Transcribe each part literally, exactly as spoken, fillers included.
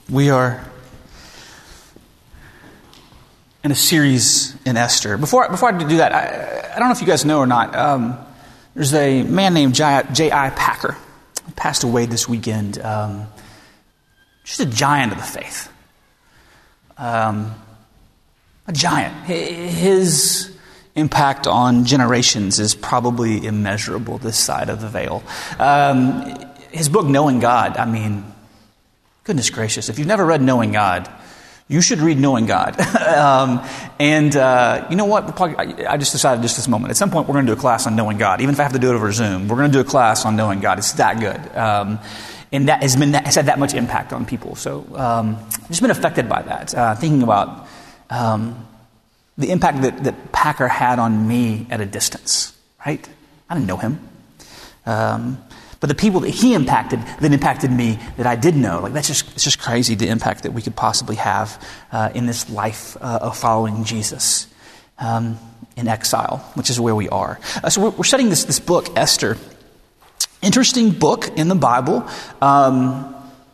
We are in a series in Esther. Before, before I do that, I, I don't know if you guys know or not, um, there's a man named J I Packer. He passed away this weekend. Um, just a giant of the faith. Um, a giant. His impact on generations is probably immeasurable this side of the veil. Um, his book, Knowing God, I mean, goodness gracious, if you've never read Knowing God, you should read Knowing God. um, and uh, you know what? Probably, I just decided just this moment. At some point, we're going to do a class on Knowing God. Even if I have to do it over Zoom, we're going to do a class on Knowing God. It's that good. Um, and that has, been, has had that much impact on people. So um, I've just been affected by that. Uh, thinking about um, the impact that, that Packer had on me at a distance, right? I didn't know him. Um But the people that he impacted that impacted me that I did know, like that's just it's just crazy the impact that we could possibly have uh, in this life uh, of following Jesus um, in exile, which is where we are. Uh, so we're, we're studying this this book, Esther. Interesting book in the Bible. Um,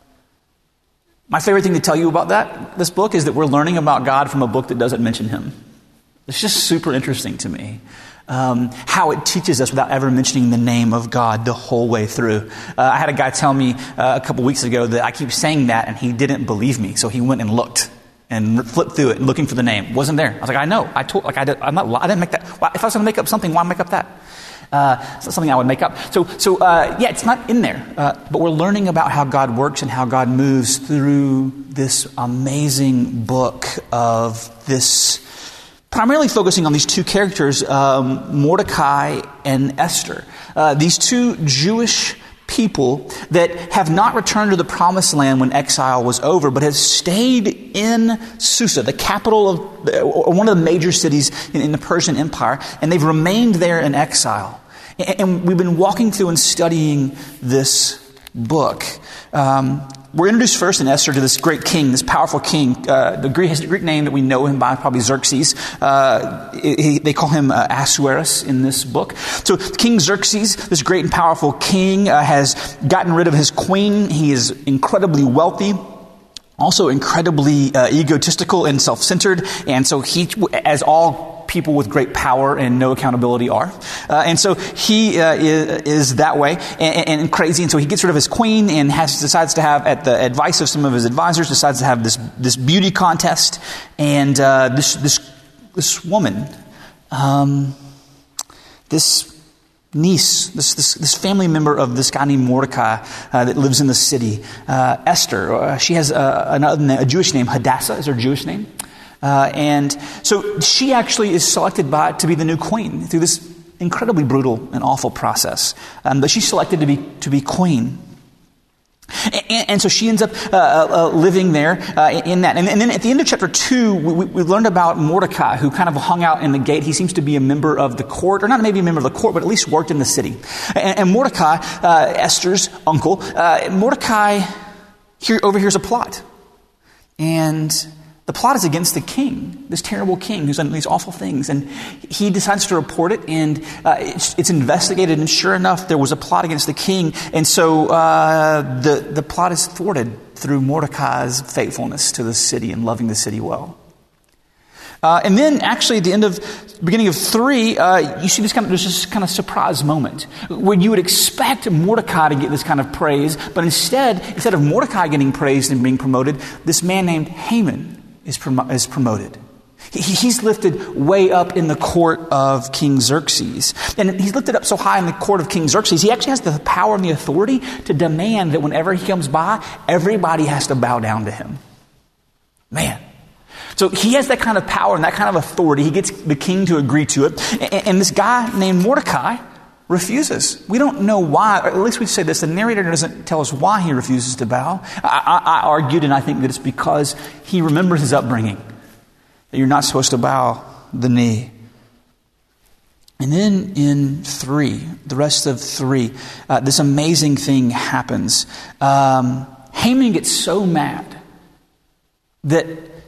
my favorite thing to tell you about that this book is that we're learning about God from a book that doesn't mention Him. It's just super interesting to me. Um, how it teaches us without ever mentioning the name of God the whole way through. Uh, I had a guy tell me uh, a couple weeks ago that I keep saying that and he didn't believe me. So he went and looked and flipped through it and looking for the name. It wasn't there. I was like, I know. I told, like, I, did, I'm not, I didn't make that. Why, if I was going to make up something, why make up that? Uh, it's not something I would make up. So, so uh, yeah, it's not in there. Uh, but we're learning about how God works and how God moves through this amazing book of this. Primarily focusing on these two characters, um, Mordecai and Esther. Uh, these two Jewish people that have not returned to the promised land when exile was over, but have stayed in Susa, the capital of, or one of the major cities in, in the Persian Empire, and they've remained there in exile. And, and we've been walking through and studying this book. Um, We're introduced first in Esther to this great king, this powerful king. Uh, the Greek, his Greek name that we know him by, probably Xerxes. Uh, he, they call him uh, Ahasuerus in this book. So King Xerxes, this great and powerful king, uh, has gotten rid of his queen. He is incredibly wealthy. Also incredibly uh, egotistical and self-centered. And so he, as all people with great power and no accountability are. Uh, and so he uh, is, is that way and, and crazy. And so he gets rid of his queen and has decides to have, at the advice of some of his advisors, decides to have this this beauty contest. And uh, this this this woman, um, this niece, this, this this family member of this guy named Mordecai uh, that lives in the city, uh, Esther. Uh, she has a, another a Jewish name. Hadassah is her Jewish name. Uh, and so she actually is selected by to be the new queen through this incredibly brutal and awful process. Um, but she's selected to be to be queen. And, and so she ends up uh, uh, living there uh, in that. And, and then at the end of chapter two, we, we learned about Mordecai, who kind of hung out in the gate. He seems to be a member of the court, or not maybe a member of the court, but at least worked in the city. And, and Mordecai, uh, Esther's uncle, uh, Mordecai here, overhears a plot. And the plot is against the king, this terrible king who's done these awful things. And he decides to report it, and uh, it's, it's investigated. And sure enough, there was a plot against the king. And so uh, the, the plot is thwarted through Mordecai's faithfulness to the city and loving the city well. Uh, and then actually at the end of, beginning of three, uh, you see this kind of, there's this kind of surprise moment where you would expect Mordecai to get this kind of praise. But instead, instead of Mordecai getting praised and being promoted, this man named Haman is, prom- is promoted. He, he's lifted way up in the court of King Xerxes. And he's lifted up so high in the court of King Xerxes, he actually has the power and the authority to demand that whenever he comes by, everybody has to bow down to him. Man. So he has that kind of power and that kind of authority. He gets the king to agree to it. And, and this guy named Mordecai refuses. We don't know why, or at least we say this, the narrator doesn't tell us why he refuses to bow. I, I, I argued, and I think that it's because he remembers his upbringing, that you're not supposed to bow the knee. And then in three, the rest of three, uh, this amazing thing happens. Um, Haman gets so mad that,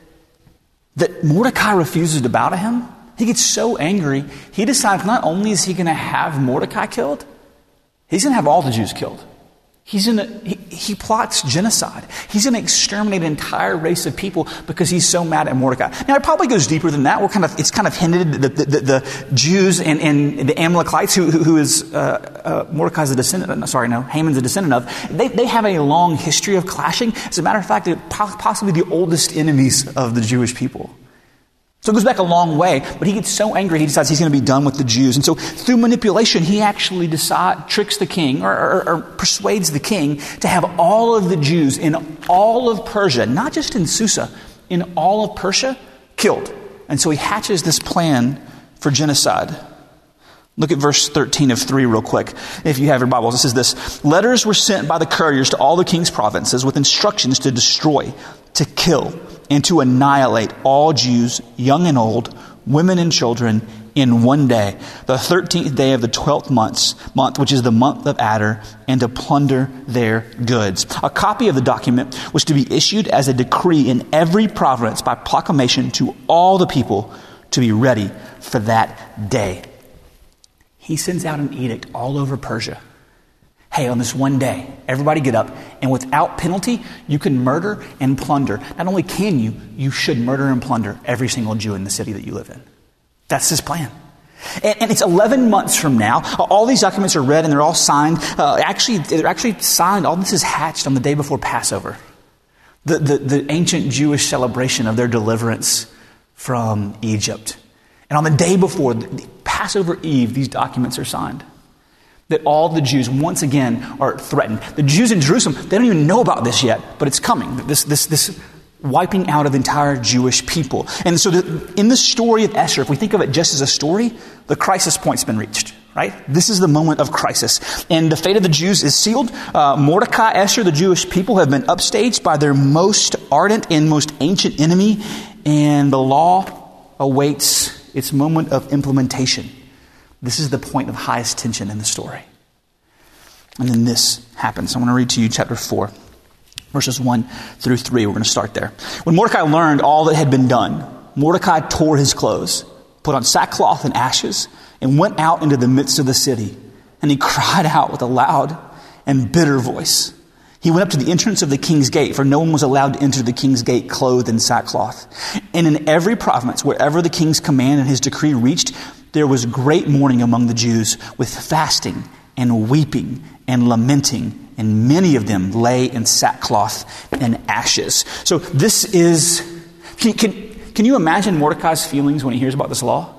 that Mordecai refuses to bow to him. He gets so angry, he decides not only is he going to have Mordecai killed, he's going to have all the Jews killed. He's in a, he, he plots genocide. He's going to exterminate an entire race of people because he's so mad at Mordecai. Now, it probably goes deeper than that. We're kind of, it's kind of hinted that the, the, the Jews and, and the Amalekites, who, who is uh, uh, Mordecai's a descendant, sorry, no, Haman's a descendant of, they, they have a long history of clashing. As a matter of fact, they're possibly the oldest enemies of the Jewish people. So it goes back a long way, but he gets so angry he decides he's going to be done with the Jews. And so through manipulation, he actually decide, tricks the king or, or, or persuades the king to have all of the Jews in all of Persia, not just in Susa, in all of Persia, killed. And so he hatches this plan for genocide. Look at verse thirteen of three real quick. If you have your Bibles, it says this: letters were sent by the couriers to all the king's provinces with instructions to destroy, to kill, and to annihilate all Jews, young and old, women and children, in one day, the thirteenth day of the twelfth month, month, which is the month of Adar, and to plunder their goods. A copy of the document was to be issued as a decree in every province by proclamation to all the people to be ready for that day. He sends out an edict all over Persia. Hey, on this one day, everybody get up, and without penalty, you can murder and plunder. Not only can you, you should murder and plunder every single Jew in the city that you live in. That's his plan. And, and it's eleven months from now. All these documents are read and they're all signed. Uh, actually, they're actually signed. All this is hatched on the day before Passover. The, the, the ancient Jewish celebration of their deliverance from Egypt. And on the day before, the Passover Eve, these documents are signed. That all the Jews, once again, are threatened. The Jews in Jerusalem, they don't even know about this yet, but it's coming. This this this wiping out of entire Jewish people. And so the, in the story of Esther, if we think of it just as a story, the crisis point's been reached, right? This is the moment of crisis. And the fate of the Jews is sealed. Uh, Mordecai, Esther, the Jewish people have been upstaged by their most ardent and most ancient enemy. And the law awaits its moment of implementation. This is the point of highest tension in the story. And then this happens. I want to read to you chapter four, verses one through three. We're going to start there. When Mordecai learned all that had been done, Mordecai tore his clothes, put on sackcloth and ashes, and went out into the midst of the city. And he cried out with a loud and bitter voice. He went up to the entrance of the king's gate, for no one was allowed to enter the king's gate clothed in sackcloth. And in every province, wherever the king's command and his decree reached, there was great mourning among the Jews, with fasting and weeping and lamenting, and many of them lay in sackcloth and ashes. So this is, can, can, can you imagine Mordecai's feelings when he hears about this law?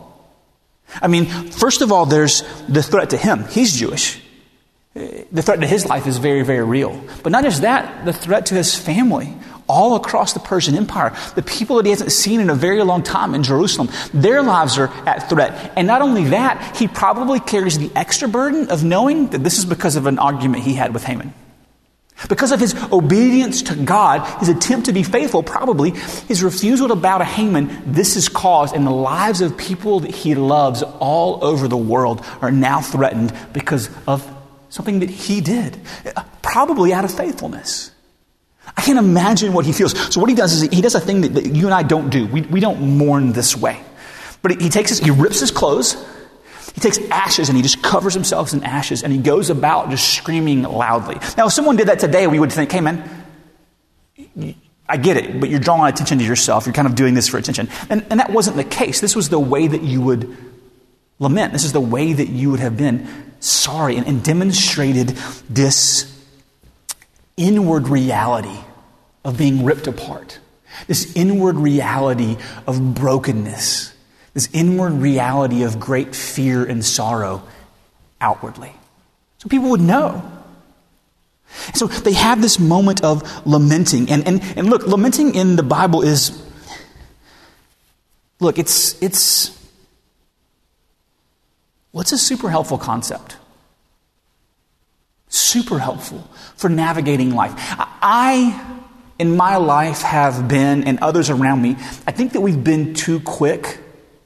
I mean, first of all, there's the threat to him. He's Jewish. The threat to his life is very, very real. But not just that, the threat to his family all across the Persian Empire. The people that he hasn't seen in a very long time in Jerusalem, their lives are at threat. And not only that, he probably carries the extra burden of knowing that this is because of an argument he had with Haman. Because of his obedience to God, his attempt to be faithful, probably his refusal to bow to Haman, this has caused, and the lives of people that he loves all over the world are now threatened because of something that he did, probably out of faithfulness. I can't imagine what he feels. So what he does is he does a thing that, that you and I don't do. We, we don't mourn this way. But he, he takes his, he rips his clothes, he takes ashes and he just covers himself in ashes and he goes about just screaming loudly. Now, if someone did that today, we would think, hey man, I get it, but you're drawing attention to yourself. You're kind of doing this for attention. And, and that wasn't the case. This was the way that you would lament. This is the way that you would have been sorry and, and demonstrated this inward reality of being ripped apart. This inward reality of brokenness. This inward reality of great fear and sorrow outwardly. So people would know. So they have this moment of lamenting. And, and, and look, lamenting in the Bible is, look, it's, it's, what's a super helpful concept? Super helpful for navigating life. I, in my life, have been, and others around me, I think that we've been too quick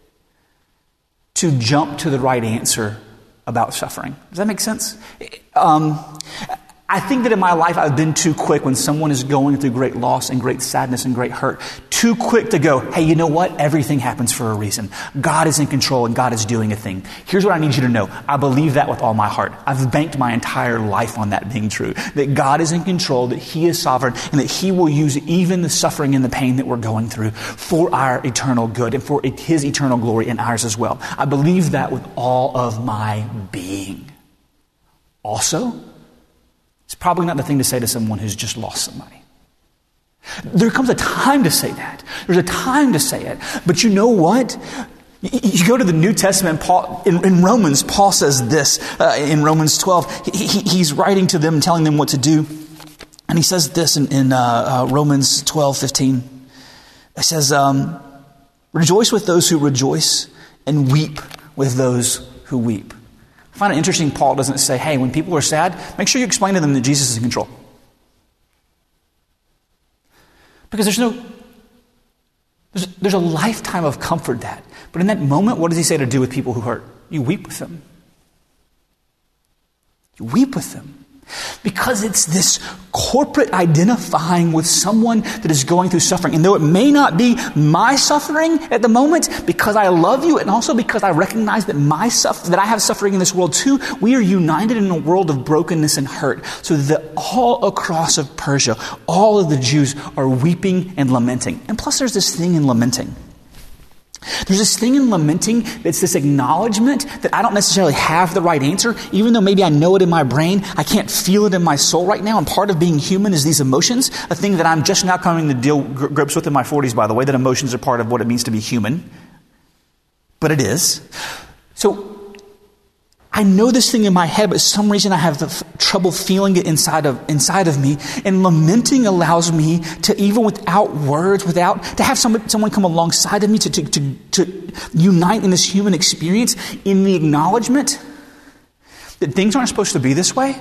to jump to the right answer about suffering. Does that make sense? Um, I think that in my life I've been too quick when someone is going through great loss and great sadness and great hurt too quick to go, hey, you know what? Everything happens for a reason. God is in control and God is doing a thing. Here's what I need you to know. I believe that with all my heart. I've banked my entire life on that being true. That God is in control, that he is sovereign, and that he will use even the suffering and the pain that we're going through for our eternal good and for his eternal glory and ours as well. I believe that with all of my being. Also, it's probably not the thing to say to someone who's just lost somebody. There comes a time to say that. There's a time to say it. But you know what? You go to the New Testament, Paul, in, in Romans, Paul says this uh, in Romans twelve. He, he, he's writing to them, telling them what to do. And he says this in, in uh, uh, Romans twelve fifteen. It says, um, rejoice with those who rejoice and weep with those who weep. I find it interesting Paul doesn't say, hey, when people are sad, make sure you explain to them that Jesus is in control. Because there's no, there's, there's a lifetime of comfort that. But in that moment, what does he say to do with people who hurt? You weep with them. You weep with them. Because it's this corporate identifying with someone that is going through suffering. And though it may not be my suffering at the moment, because I love you and also because I recognize that my suffer- that I have suffering in this world too, we are united in a world of brokenness and hurt. So that all across of Persia, all of the Jews are weeping and lamenting. And plus there's this thing in lamenting. There's this thing in lamenting that's this acknowledgement that I don't necessarily have the right answer, even though maybe I know it in my brain. I can't feel it in my soul right now. And part of being human is these emotions, a thing that I'm just now coming to deal grips with in my forties, by the way, that emotions are part of what it means to be human. But it is. So I know this thing in my head, but for some reason I have the f- trouble feeling it inside of inside of me. And lamenting allows me to, even without words, without to have someone someone come alongside of me to, to, to, to unite in this human experience in the acknowledgement that things aren't supposed to be this way,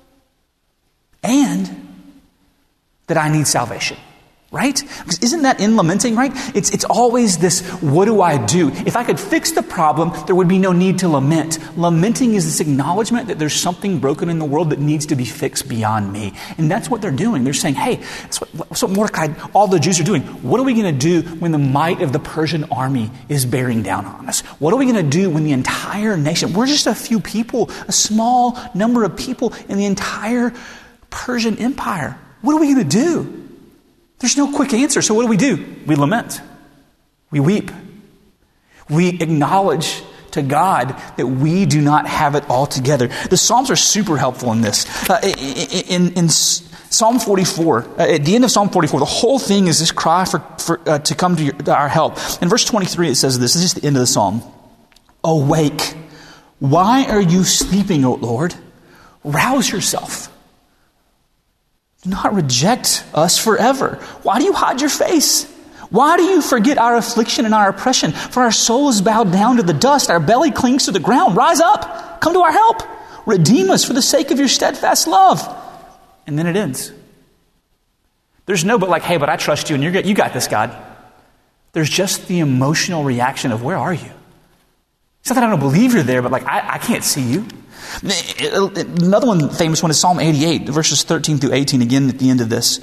and that I need salvation. Right? Because isn't that in lamenting, right? It's it's always this, what do I do? If I could fix the problem, there would be no need to lament. Lamenting is this acknowledgement that there's something broken in the world that needs to be fixed beyond me. And that's what they're doing. They're saying, hey, that's what, that's what Mordecai, all the Jews are doing. What are we going to do when the might of the Persian army is bearing down on us? What are we going to do when the entire nation, we're just a few people, a small number of people in the entire Persian Empire. What are we going to do? There's no quick answer. So what do we do? We lament. We weep. We acknowledge to God that we do not have it all together. The Psalms are super helpful in this. Uh, in, in, in Psalm forty-four, uh, at the end of Psalm forty-four, the whole thing is this cry for, for uh, to come to, your, to our help. In verse twenty-three, it says this. This is just the end of the Psalm. Awake. Why are you sleeping, O Lord? Rouse yourself. Do not reject us forever. Why do you hide your face? Why do you forget our affliction and our oppression? For our soul is bowed down to the dust. Our belly clings to the ground. Rise up. Come to our help. Redeem us for the sake of your steadfast love. And then it ends. There's no but like, hey, but I trust you and you're good. You got this, God. There's just the emotional reaction of, where are you? It's not that I don't believe you're there, but like, I, I can't see you. Another one, famous one, is Psalm eighty-eight, verses thirteen through eighteen, again at the end of this.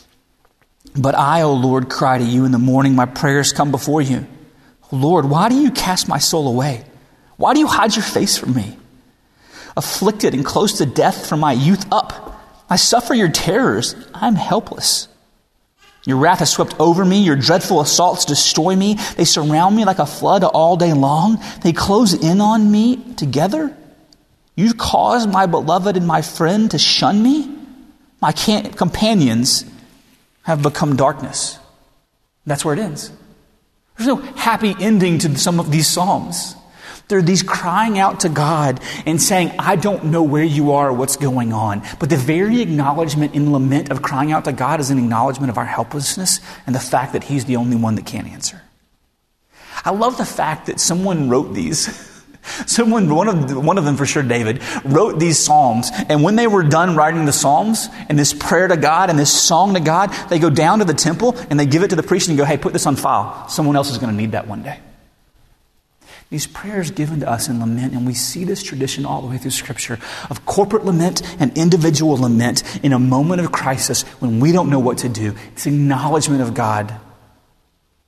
But I, O Lord, cry to you in the morning. My prayers come before you. Lord, why do you cast my soul away? Why do you hide your face from me? Afflicted and close to death from my youth up, I suffer your terrors. I'm helpless. Your wrath has swept over me. Your dreadful assaults destroy me. They surround me like a flood all day long. They close in on me together. You caused my beloved and my friend to shun me. My can- companions have become darkness. That's where it ends. There's no happy ending to some of these Psalms. There are these crying out to God and saying, I don't know where you are or what's going on. But the very acknowledgement in lament of crying out to God is an acknowledgement of our helplessness and the fact that He's the only one that can answer. I love the fact that someone wrote these. Someone, one of one of them for sure, David, wrote these Psalms. And when they were done writing the Psalms and this prayer to God and this song to God, they go down to the temple and they give it to the priest and go, hey, put this on file. Someone else is going to need that one day. These prayers given to us in lament, and we see this tradition all the way through Scripture of corporate lament and individual lament in a moment of crisis when we don't know what to do. It's acknowledgement of God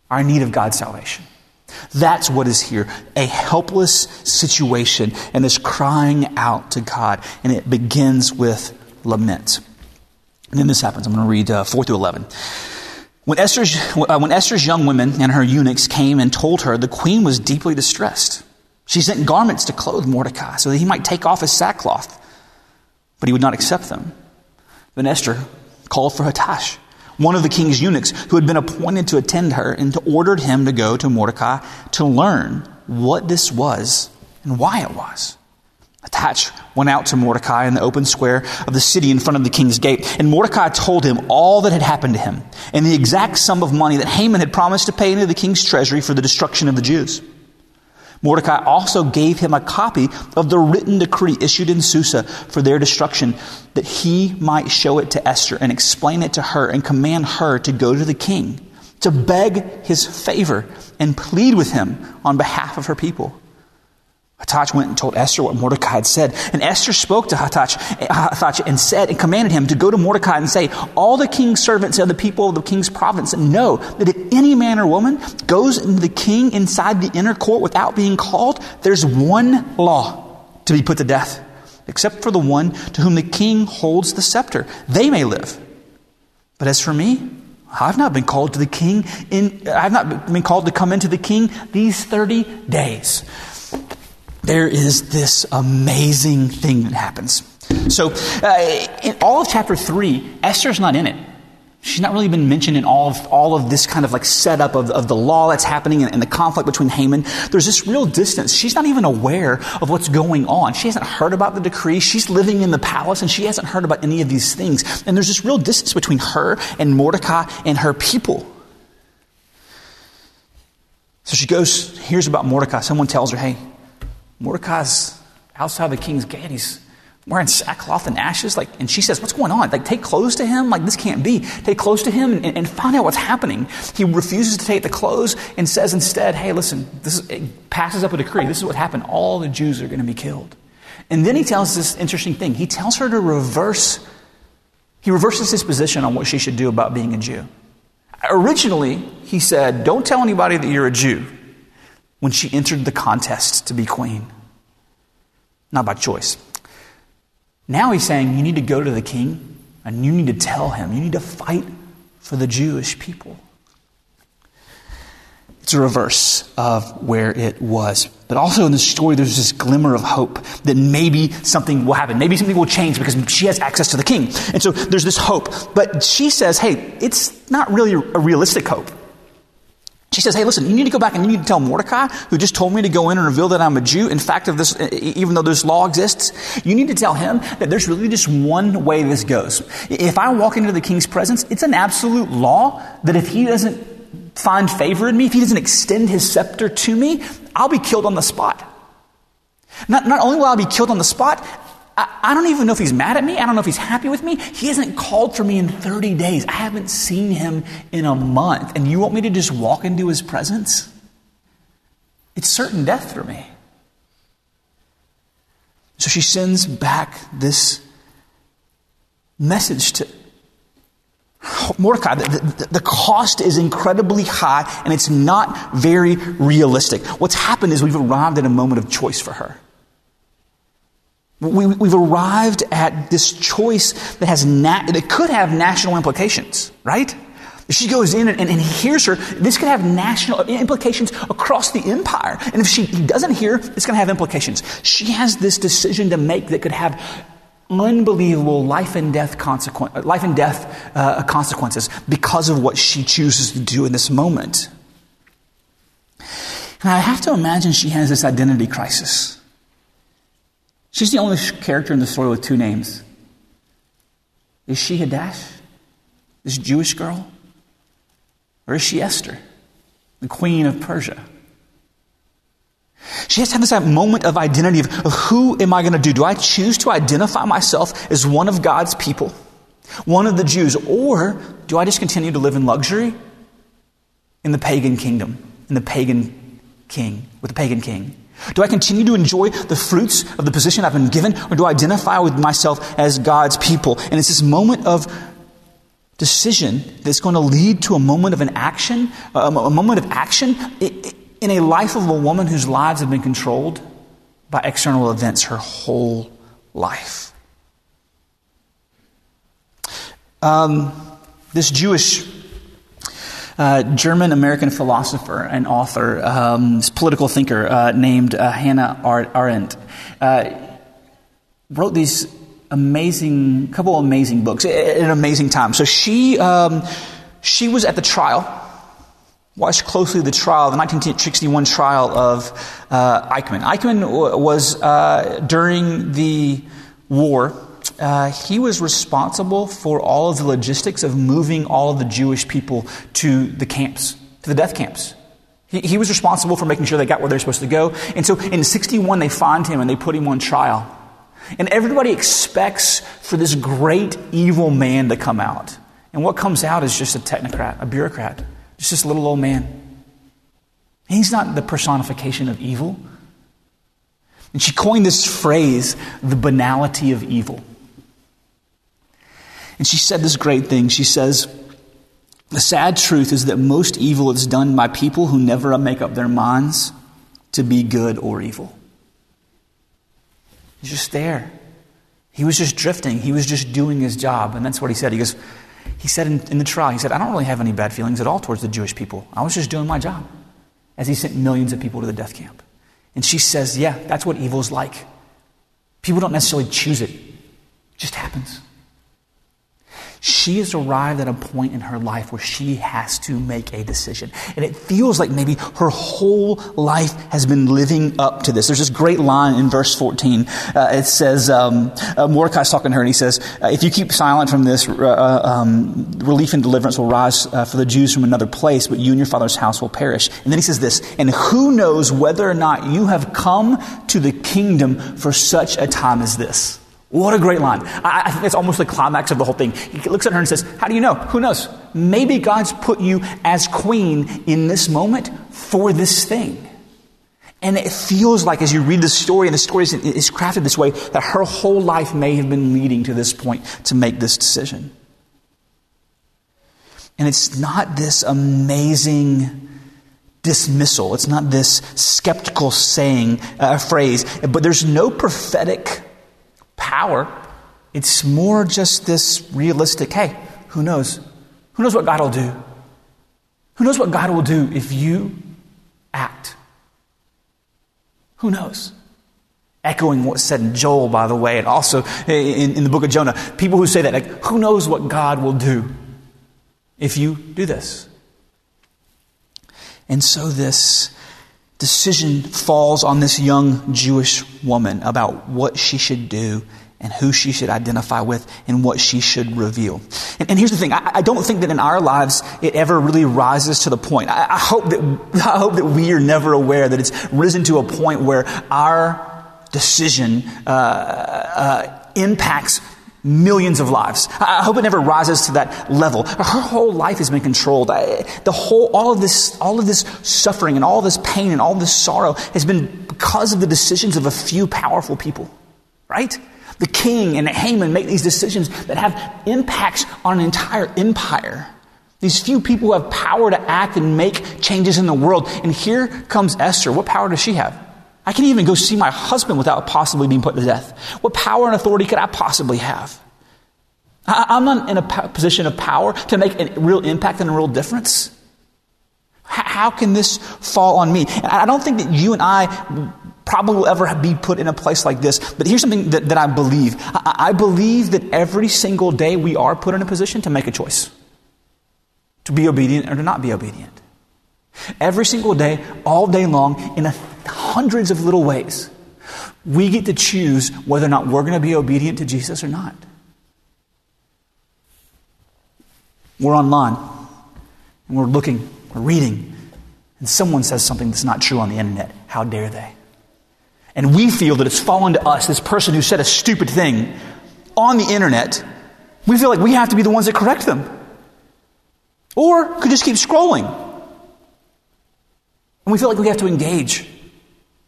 are in need of God's salvation. That's what is here. A helpless situation and this crying out to God. And it begins with lament. And then this happens. I'm going to read uh, four through eleven. When Esther's, uh, when Esther's young women and her eunuchs came and told her, the queen was deeply distressed. She sent garments to clothe Mordecai so that he might take off his sackcloth. But he would not accept them. Then Esther called for Hattash, one of the king's eunuchs who had been appointed to attend her, and ordered him to go to Mordecai to learn what this was and why it was. Hattash went out to Mordecai in the open square of the city in front of the king's gate. And Mordecai told him all that had happened to him and the exact sum of money that Haman had promised to pay into the king's treasury for the destruction of the Jews. Mordecai also gave him a copy of the written decree issued in Susa for their destruction, that he might show it to Esther and explain it to her and command her to go to the king, to beg his favor and plead with him on behalf of her people. Hattash went and told Esther what Mordecai had said. And Esther spoke to Hattash, Hattash and said and commanded him to go to Mordecai and say, all the king's servants and the people of the king's province know that if any man or woman goes into the king inside the inner court without being called, there's one law to be put to death, except for the one to whom the king holds the scepter. They may live. But as for me, I've not been called to the king in, I've not been called to come into the king these thirty days. There is this amazing thing that happens. So uh, in all of chapter three, Esther's not in it. She's not really been mentioned in all of all of this kind of like setup of, of the law that's happening and, and the conflict between Haman. There's this real distance. She's not even aware of what's going on. She hasn't heard about the decree. She's living in the palace and she hasn't heard about any of these things. And there's this real distance between her and Mordecai and her people. So she goes, hears about Mordecai. Someone tells her, hey, Mordecai's outside the king's gate. He's wearing sackcloth and ashes. Like, and she says, what's going on? Like, take clothes to him? Like, this can't be. Take clothes to him and, and find out what's happening. He refuses to take the clothes and says instead, hey, listen, this is, it passes up a decree. This is what happened. All the Jews are going to be killed. And then he tells this interesting thing. He tells her to reverse. He reverses his position on what she should do about being a Jew. Originally, he said, don't tell anybody that you're a Jew, when she entered the contest to be queen. Not by choice. Now he's saying you need to go to the king and you need to tell him. You need to fight for the Jewish people. It's a reverse of where it was. But also in the story, there's this glimmer of hope that maybe something will happen. Maybe something will change because she has access to the king. And so there's this hope. But she says, hey, it's not really a realistic hope. She says, hey, listen, you need to go back and you need to tell Mordecai, who just told me to go in and reveal that I'm a Jew. In fact, of this, even though this law exists, you need to tell him that there's really just one way this goes. If I walk into the king's presence, it's an absolute law that if he doesn't find favor in me, if he doesn't extend his scepter to me, I'll be killed on the spot. Not, not only will I be killed on the spot, I don't even know if he's mad at me. I don't know if he's happy with me. He hasn't called for me in thirty days. I haven't seen him in a month. And you want me to just walk into his presence? It's certain death for me. So she sends back this message to Mordecai. The, the, the cost is incredibly high and it's not very realistic. What's happened is we've arrived at a moment of choice for her. We, we've arrived at this choice that has na- that could have national implications, right? If she goes in and, and, and he hears her, this could have national implications across the empire. And if she he doesn't hear, it's going to have implications. She has this decision to make that could have unbelievable life and death consequence, life and death uh, consequences because of what she chooses to do in this moment. And I have to imagine she has this identity crisis. She's the only character in the story with two names. Is she Hattash, this Jewish girl? Or is she Esther, the queen of Persia? She has to have this moment of identity of, of who am I going to do? Do I choose to identify myself as one of God's people, one of the Jews? Or do I just continue to live in luxury in the pagan kingdom, in the pagan king, with the pagan king? Do I continue to enjoy the fruits of the position I've been given, or do I identify with myself as God's people? And it's this moment of decision that's going to lead to a moment of an action, a moment of action in a life of a woman whose lives have been controlled by external events her whole life. Um, this Jewish uh, German-American philosopher and author, um, this political thinker uh, named uh, Hannah Arendt, uh, wrote these amazing, couple of amazing books at an amazing time. So she um, she was at the trial, watched closely the trial, the nineteen sixty-one trial of uh, Eichmann. Eichmann was, uh, during the war, uh, he was responsible for all of the logistics of moving all of the Jewish people to the camps, to the death camps. He, he was responsible for making sure they got where they're supposed to go. And so in sixty-one, they find him and they put him on trial. And everybody expects for this great evil man to come out. And what comes out is just a technocrat, a bureaucrat. Just this little old man. He's not the personification of evil. And she coined this phrase, the banality of evil. And she said this great thing. She says, the sad truth is that most evil is done by people who never make up their minds to be good or evil. He's just there. He was just drifting. He was just doing his job. And that's what he said. He goes, he said in, in the trial, he said, I don't really have any bad feelings at all towards the Jewish people. I was just doing my job. As he sent millions of people to the death camp. And she says, yeah, that's what evil is like. People don't necessarily choose it. It just happens. She has arrived at a point in her life where she has to make a decision. And it feels like maybe her whole life has been living up to this. There's this great line in verse fourteen. Uh, it says, um, uh, Mordecai's talking to her and he says, uh, if you keep silent from this, uh, um, relief and deliverance will rise uh, for the Jews from another place, but you and your father's house will perish. And then he says this, and who knows whether or not you have come to the kingdom for such a time as this. What a great line. I, I think it's almost the climax of the whole thing. He looks at her and says, how do you know? Who knows? Maybe God's put you as queen in this moment for this thing. And it feels like as you read the story, and the story is, is crafted this way, that her whole life may have been leading to this point to make this decision. And it's not this amazing dismissal. It's not this skeptical saying, uh, phrase, but there's no prophetic power. It's more just this realistic, hey, who knows? Who knows what God will do? Who knows what God will do if you act? Who knows? Echoing what's said in Joel, by the way, and also in, in the book of Jonah. People who say that, like, who knows what God will do if you do this? And so this decision falls on this young Jewish woman about what she should do and who she should identify with and what she should reveal. And, and here's the thing. I, I don't think that in our lives it ever really rises to the point. I, I hope that I hope that we are never aware that it's risen to a point where our decision uh, uh, impacts millions of lives. I hope it never rises to that level. Her whole life has been controlled. I, the whole, all of this, all of this suffering and all this pain and all this sorrow has been because of the decisions of a few powerful people, right? The king and Haman make these decisions that have impacts on an entire empire. These few people who have power to act and make changes in the world. And here comes Esther. What power does she have? I can't even go see my husband without possibly being put to death. What power and authority could I possibly have? I, I'm not in a po- position of power to make a real impact and a real difference. H- how can this fall on me? And I don't think that you and I probably will ever be put in a place like this. But here's something that, that I believe. I, I believe that every single day we are put in a position to make a choice. To be obedient or to not be obedient. Every single day, all day long, in a hundreds of little ways, we get to choose whether or not we're going to be obedient to Jesus or not. We're online, and we're looking, we're reading, and someone says something that's not true on the internet. How dare they? And we feel that it's fallen to us, this person who said a stupid thing on the internet. We feel like we have to be the ones that correct them. Or could just keep scrolling. And we feel like we have to engage.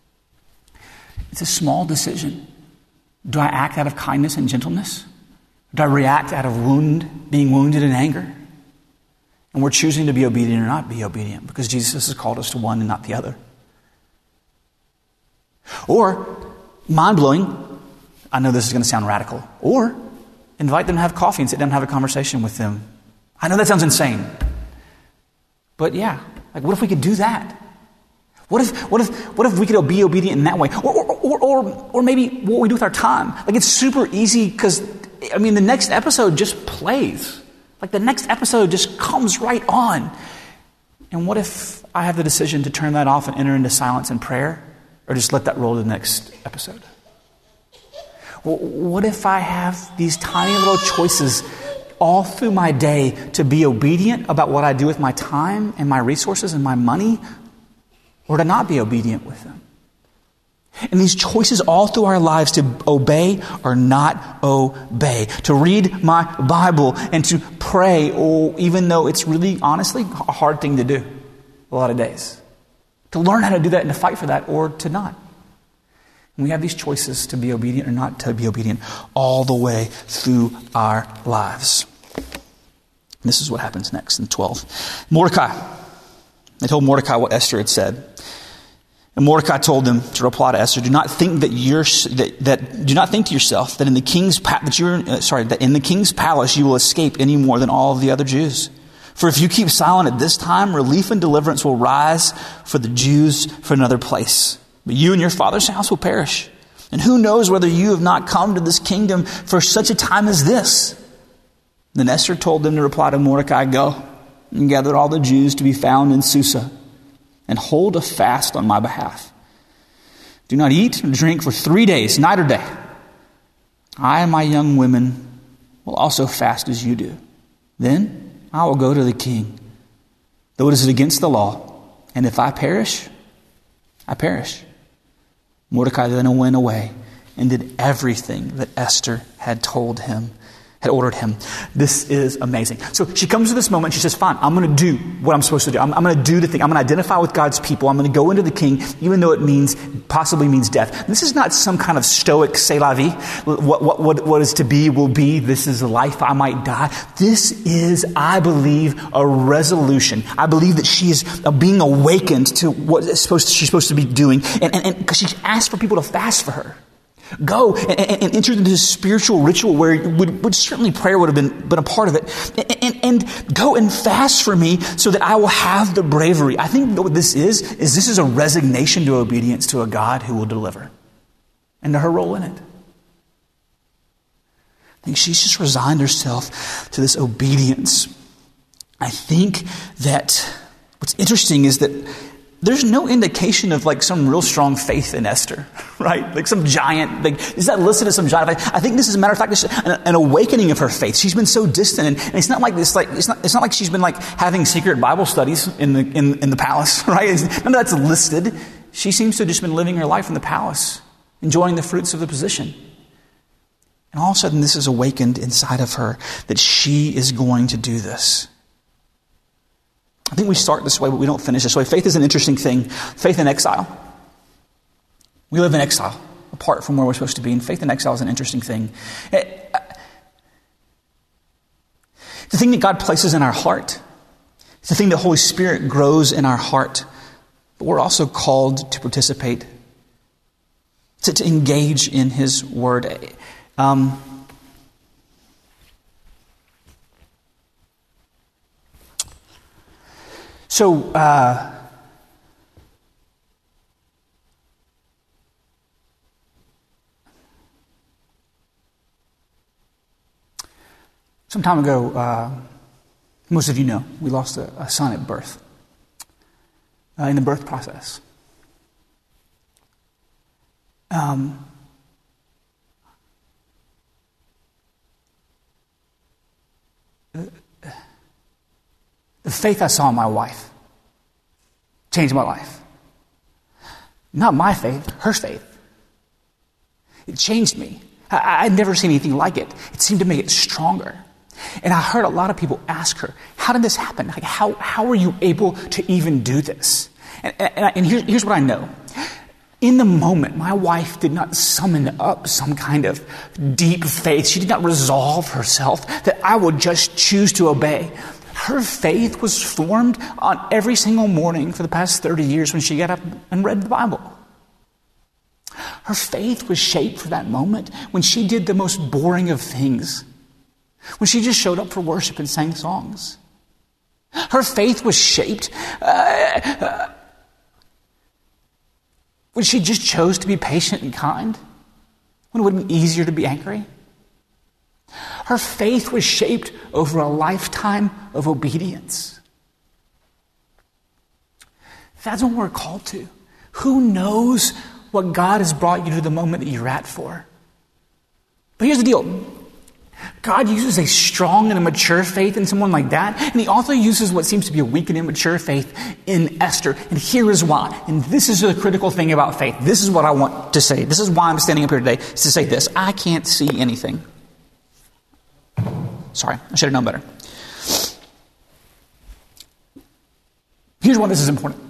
It's a small decision. Do I act out of kindness and gentleness? Do I react out of wound, being wounded in anger? And we're choosing to be obedient or not be obedient because Jesus has called us to one and not the other. Or, mind-blowing, I know this is going to sound radical, or invite them to have coffee and sit down and have a conversation with them. I know that sounds insane. But yeah, like what if we could do that? What if what if what if we could be obedient in that way? Or or or or, or maybe what we do with our time. Like it's super easy because I mean the next episode just plays. Like the next episode just comes right on. And what if I have the decision to turn that off and enter into silence and prayer? Or just let that roll to the next episode? Well, what if I have these tiny little choices all through my day to be obedient about what I do with my time and my resources and my money, or to not be obedient with them? And these choices all through our lives to obey or not obey, to read my Bible and to pray, or even though it's really, honestly, a hard thing to do a lot of days. To learn how to do that and to fight for that or to not. And we have these choices to be obedient or not to be obedient all the way through our lives. And this is what happens next in twelve. Mordecai. They told Mordecai what Esther had said. And Mordecai told them to reply to Esther, "Do not think that you're that, that do not think to yourself that in the king's pa- that you're uh, sorry that in the king's palace you will escape any more than all of the other Jews. For if you keep silent at this time, relief and deliverance will rise for the Jews from another place. But you and your father's house will perish. And who knows whether you have not come to this kingdom for such a time as this?" Then Esther told them to reply to Mordecai, "Go and gather all the Jews to be found in Susa, and hold a fast on my behalf. Do not eat or drink for three days, night or day. I and my young women will also fast as you do. Then I will go to the king, though it is against the law. And if I perish, I perish." Mordecai then went away and did everything that Esther had told him, had ordered him. This is amazing. So she comes to this moment. She says, fine, I'm going to do what I'm supposed to do. I'm, I'm going to do the thing. I'm going to identify with God's people. I'm going to go into the king, even though it means, possibly means death. And this is not some kind of stoic c'est la vie. What, what, what, what is to be will be. This is a life. I might die. This is, I believe, a resolution. I believe that she is being awakened to what is supposed to, she's supposed to be doing. And, and, and because she asked for people to fast for her. Go and, and, and enter into this spiritual ritual where would, would certainly prayer would have been, been a part of it. And, and, and go and fast for me so that I will have the bravery. I think what this is, is this is a resignation to obedience to a God who will deliver. And to her role in it. I think she's just resigned herself to this obedience. I think that what's interesting is that there's no indication of like some real strong faith in Esther, right? Like some giant, like, is that listed as some giant faith? I think this is a matter of fact, this is an, an awakening of her faith. She's been so distant, and, and it's not like this, like, it's not, it's not like she's been like having secret Bible studies in the, in, in the palace, right? It's, none of that's listed. She seems to have just been living her life in the palace, enjoying the fruits of the position. And all of a sudden this is awakened inside of her that she is going to do this. I think we start this way, but we don't finish this way. Faith is an interesting thing. Faith in exile. We live in exile, apart from where we're supposed to be. And faith in exile is an interesting thing. It's the thing that God places in our heart. It's the thing that Holy Spirit grows in our heart. But we're also called to participate, to, to engage in His Word. Um, So, uh, some time ago, uh, most of you know, we lost a, a son at birth, uh, in the birth process. Um, The faith I saw in my wife changed my life. Not my faith, her faith. It changed me. I, I'd never seen anything like it. It seemed to make it stronger. And I heard a lot of people ask her, how did this happen? Like, how, how were you able to even do this? And, and, and here's, here's what I know. In the moment, my wife did not summon up some kind of deep faith. She did not resolve herself that I will just choose to obey. Her faith was formed on every single morning for the past thirty years when she got up and read the Bible. Her faith was shaped for that moment when she did the most boring of things, when she just showed up for worship and sang songs. Her faith was shaped uh, uh, when she just chose to be patient and kind, when it would have been easier to be angry. Her faith was shaped over a lifetime of obedience. That's what we're called to. Who knows what God has brought you to the moment that you're at for? But here's the deal. God uses a strong and a mature faith in someone like that, and he also uses what seems to be a weak and immature faith in Esther. And here is why. And this is the critical thing about faith. This is what I want to say. This is why I'm standing up here today, is to say this. I can't see anything. Sorry, I should have known better. Here's why this is important.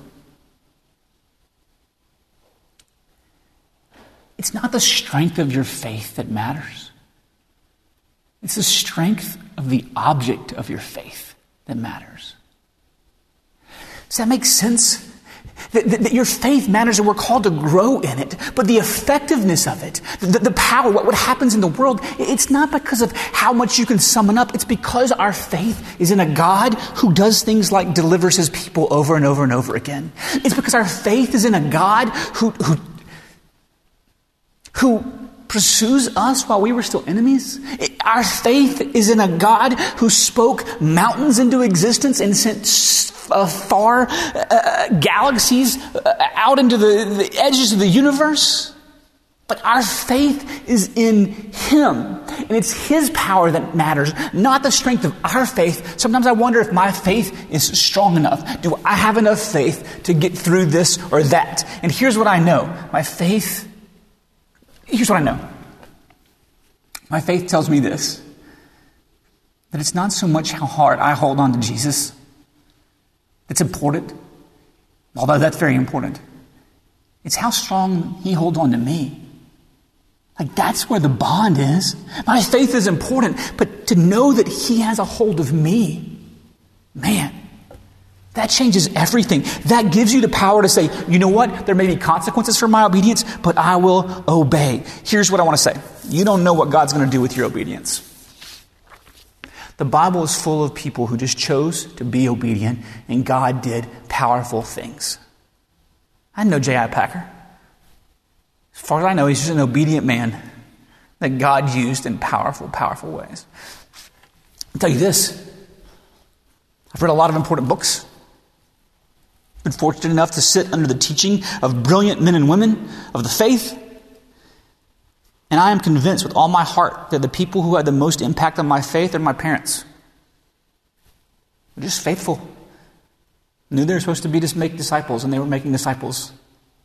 It's not the strength of your faith that matters. It's the strength of the object of your faith that matters. Does that make sense? That, that, that your faith matters and we're called to grow in it. But the effectiveness of it, the, the power, what, what happens in the world, it's not because of how much you can summon up. It's because our faith is in a God who does things like delivers his people over and over and over again. It's because our faith is in a God who, who, who pursues us while we were still enemies. It, our faith is in a God who spoke mountains into existence and sent uh, far uh, galaxies uh, out into the, the edges of the universe. But our faith is in him. And it's his power that matters, not the strength of our faith. Sometimes I wonder if my faith is strong enough. Do I have enough faith to get through this or that? And here's what I know. My faith Here's what I know. My faith tells me this, that it's not so much how hard I hold on to Jesus that's important, although that's very important. It's how strong he holds on to me. Like, that's where the bond is. My faith is important, but to know that he has a hold of me, man, that changes everything. That gives you the power to say, you know what? There may be consequences for my obedience, but I will obey. Here's what I want to say. You don't know what God's going to do with your obedience. The Bible is full of people who just chose to be obedient, and God did powerful things. I know J I. Packer. As far as I know, he's just an obedient man that God used in powerful, powerful ways. I'll tell you this. I've read a lot of important books. Been fortunate enough to sit under the teaching of brilliant men and women of the faith. And I am convinced with all my heart that the people who had the most impact on my faith are my parents. They're just faithful. Knew they were supposed to be to make disciples, and they were making disciples.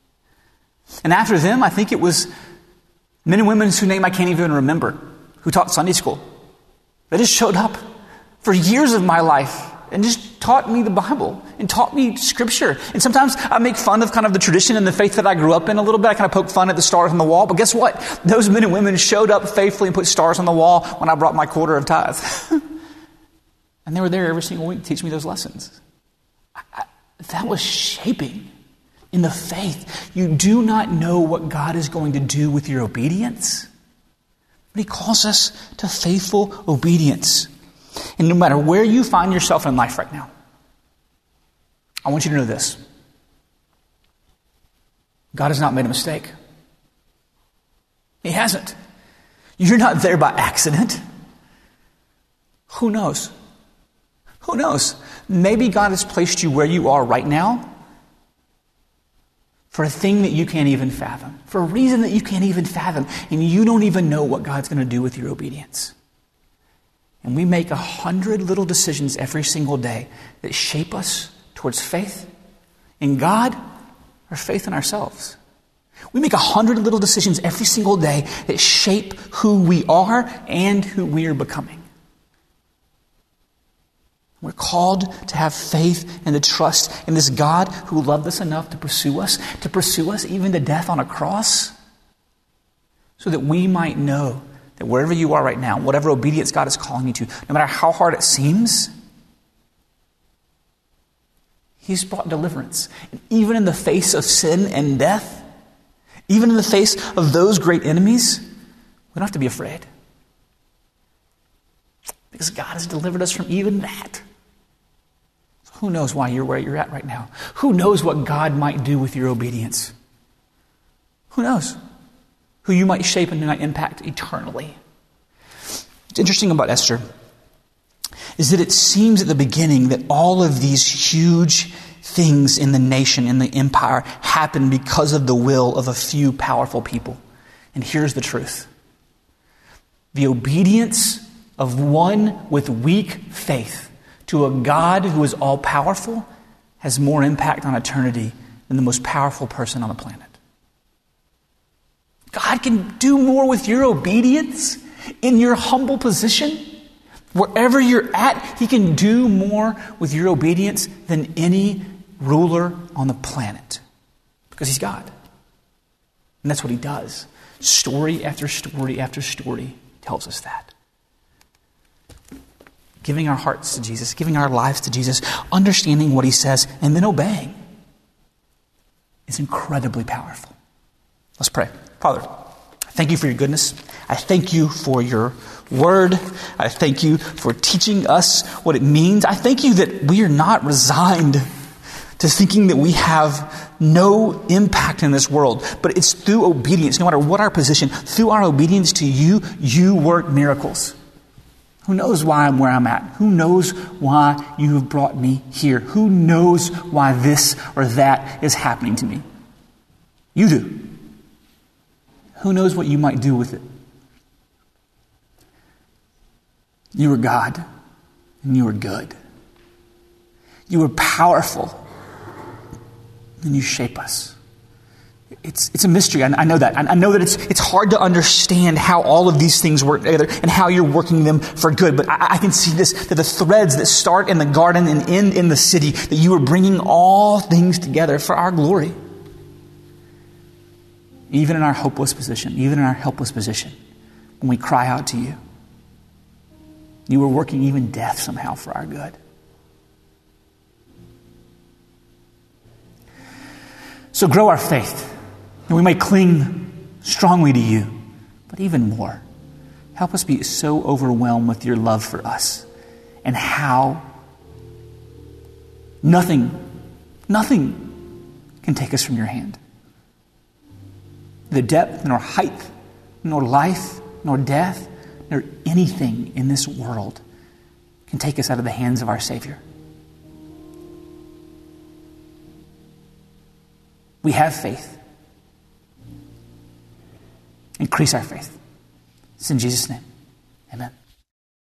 And after them, I think it was men and women whose name I can't even remember, who taught Sunday school. They just showed up for years of my life and just taught me the Bible and taught me Scripture. And sometimes I make fun of kind of the tradition and the faith that I grew up in a little bit. I kind of poke fun at the stars on the wall. But guess what? Those men and women showed up faithfully and put stars on the wall when I brought my quarter of tithe. And they were there every single week to teach me those lessons. I, I, that was shaping in the faith. You do not know what God is going to do with your obedience. But he calls us to faithful obedience. And no matter where you find yourself in life right now, I want you to know this. God has not made a mistake. He hasn't. You're not there by accident. Who knows? Who knows? Maybe God has placed you where you are right now for a thing that you can't even fathom, for a reason that you can't even fathom, and you don't even know what God's going to do with your obedience. And we make a hundred little decisions every single day that shape us towards faith in God or faith in ourselves. We make a hundred little decisions every single day that shape who we are and who we are becoming. We're called to have faith and to trust in this God who loved us enough to pursue us, to pursue us even to death on a cross, so that we might know that wherever you are right now, whatever obedience God is calling you to, no matter how hard it seems, He's brought deliverance. And even in the face of sin and death, even in the face of those great enemies, we don't have to be afraid. Because God has delivered us from even that. So who knows why you're where you're at right now? Who knows what God might do with your obedience? Who knows? Who you might shape and might impact eternally. What's interesting about Esther is that it seems at the beginning that all of these huge things in the nation, in the empire, happen because of the will of a few powerful people. And here's the truth. The obedience of one with weak faith to a God who is all-powerful has more impact on eternity than the most powerful person on the planet. God can do more with your obedience in your humble position. Wherever you're at, He can do more with your obedience than any ruler on the planet. Because He's God. And that's what He does. Story after story after story tells us that. Giving our hearts to Jesus, giving our lives to Jesus, understanding what He says, and then obeying is incredibly powerful. Let's pray. Father, I thank You for Your goodness. I thank You for Your word. I thank You for teaching us what it means. I thank You that we are not resigned to thinking that we have no impact in this world, but it's through obedience, no matter what our position, through our obedience to You, You work miracles. Who knows why I'm where I'm at? Who knows why You have brought me here? Who knows why this or that is happening to me? You do. Who knows what You might do with it? You are God, and You are good. You are powerful, and You shape us. It's it's a mystery. I, I know that. I, I know that it's it's hard to understand how all of these things work together and how You're working them for good. But I, I can see this, that the threads that start in the garden and end in the city, that You are bringing all things together for our glory. Even in our hopeless position, even in our helpless position, when we cry out to You, You are working even death somehow for our good. So grow our faith, and we may cling strongly to You, but even more, help us be so overwhelmed with Your love for us and how nothing, nothing can take us from Your hand. The depth, nor height, nor life, nor death, nor anything in this world can take us out of the hands of our Savior. We have faith. Increase our faith. It's in Jesus' name. Amen.